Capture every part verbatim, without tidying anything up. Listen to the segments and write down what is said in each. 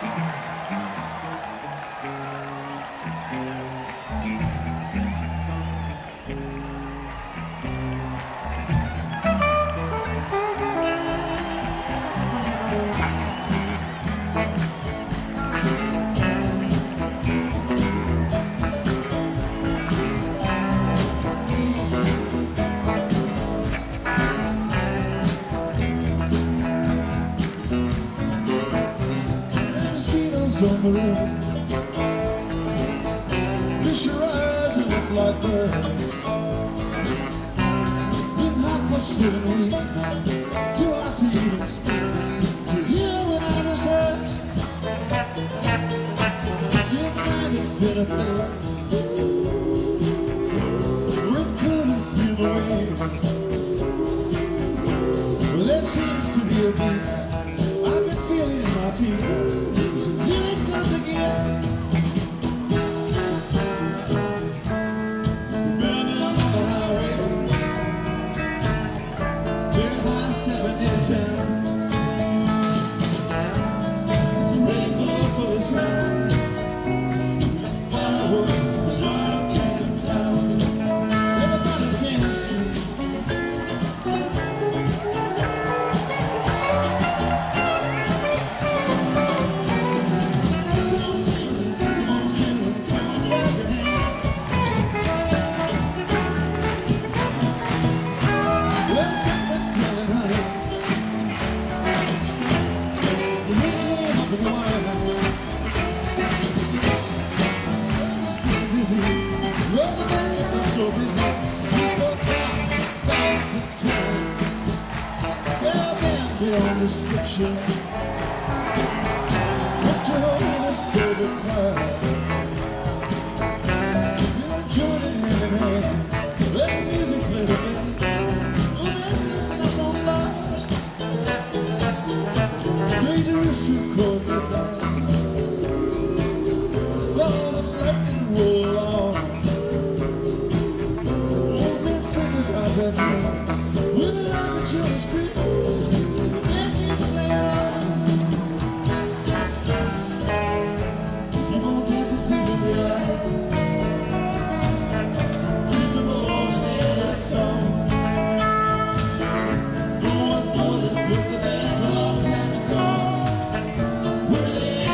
On the road, fish your eyes and look like birds. It's been hot for seven weeks, too hot to even speak. To hear what I just heard, she might have been a fiddler. Rick couldn't feel the wind. Well, there seems to be a beat. I can feel it in my people. Here it comes again. It's the burning on the highway. Very high stepping into town. It's a rainbow for the sun. It's fireworks, the wild bees and clouds. Everybody's dancing. So busy, people got back to town. Well, then beyond description, what you hold is baby cry. You don't join it hand in hand. Let the music play the band. Oh, there's something that's on fire. Crazy rooster called me down. Though the lightning roll on. With a light at your street, let me play it on. Keep on dancing till the light. Keep the morning in a song. No one's noticed, put the dance on and gone. Where they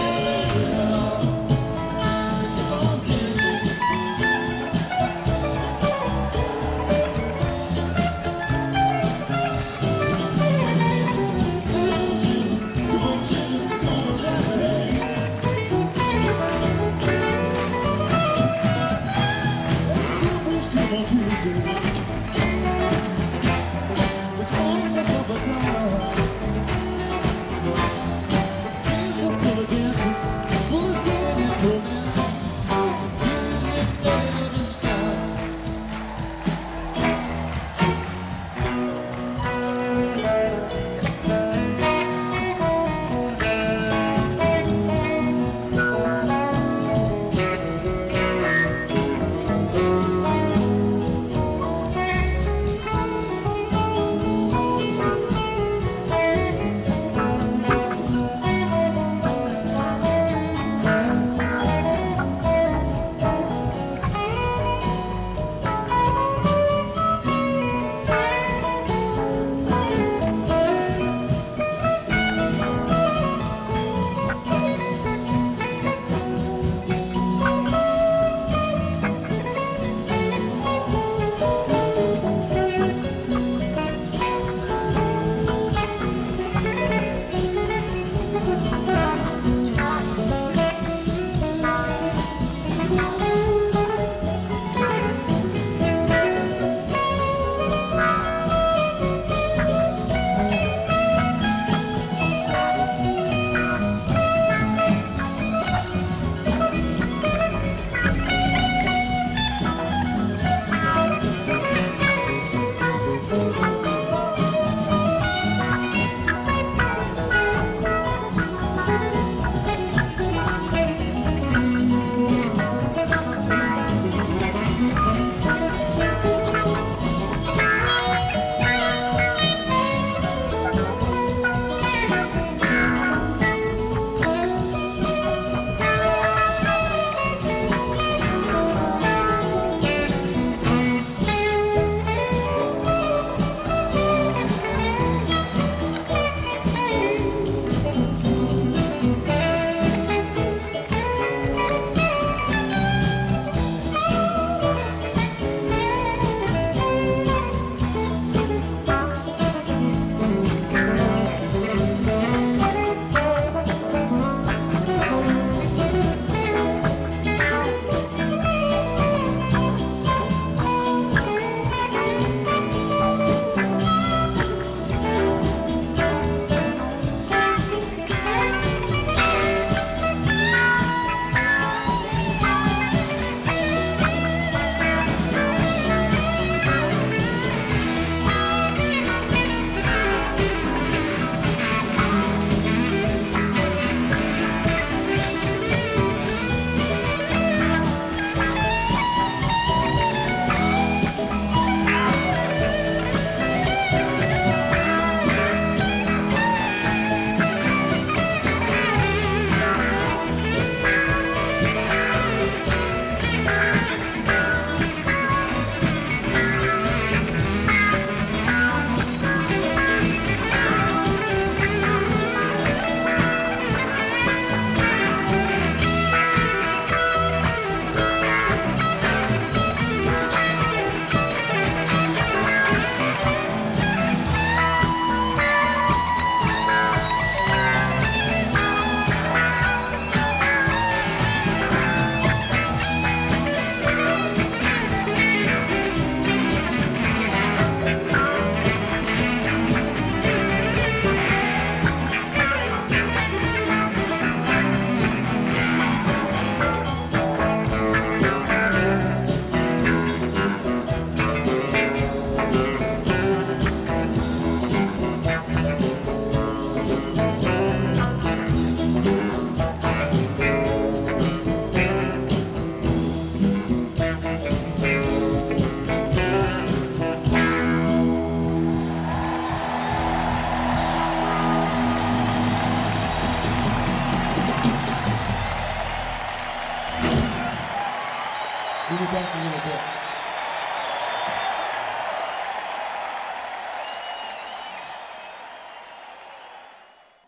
We'll be back in a little bit.